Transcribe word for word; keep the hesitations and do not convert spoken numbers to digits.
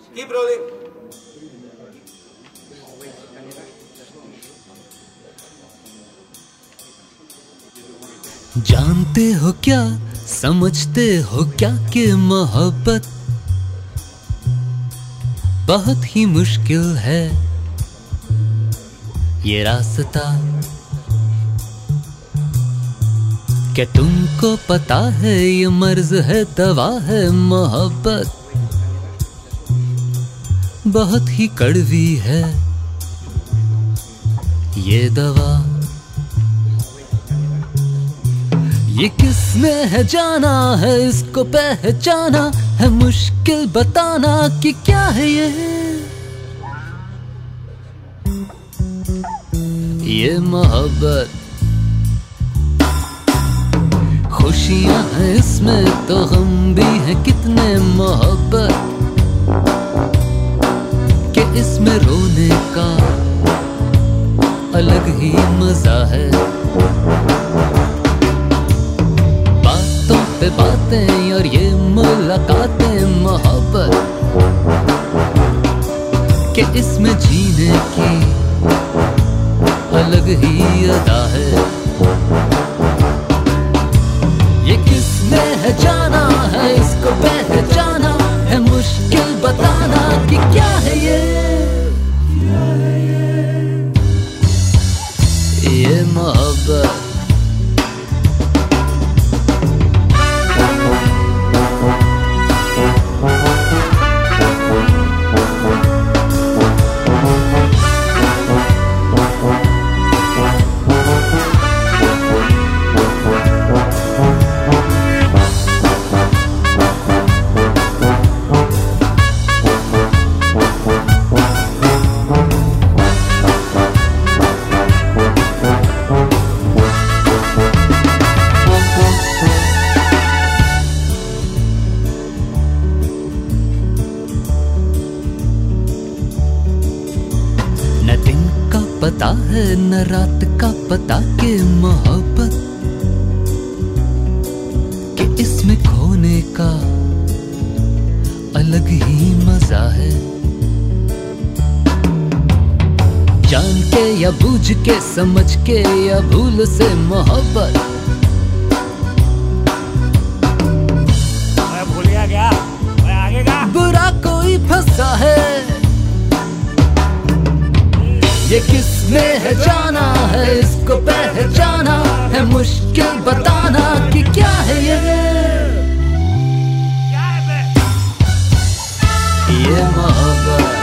Keep rolling. जानते हो क्या, समझते हो क्या कि मोहब्बत बहुत ही मुश्किल है ये रास्ता। क्या तुमको पता है ये मर्ज है, दवा है मोहब्बत बहुत ही कड़वी है ये दवा। ये किसने है जाना है, इसको पहचाना है मुश्किल बताना कि क्या है ये ये मोहब्बत। खुशियां हैं इसमें तो गम भी है कितने मोहब्बत कि इसमें रोने का अलग ही मजा है। बातों पे बातें और ये मुलाकातें मोहब्बत कि इसमें जीने की अलग ही अदा है। ये किसने है जाना है, इसको पहचाना है मुश्किल बताना कि क्या है ये ये मोहब्बत। पता है न रात का पता के मोहब्बत कि इसमें खोने का अलग ही मजा है। जान के या बूझ के, समझ के या भूल से मोहब्बत। मैं भूल गया क्या? मैं आगे का बुरा कोई फंसा है ये किसने है जाना है, इसको पहचाना है मुश्किल बताना कि क्या है ये ये मोहब्बत।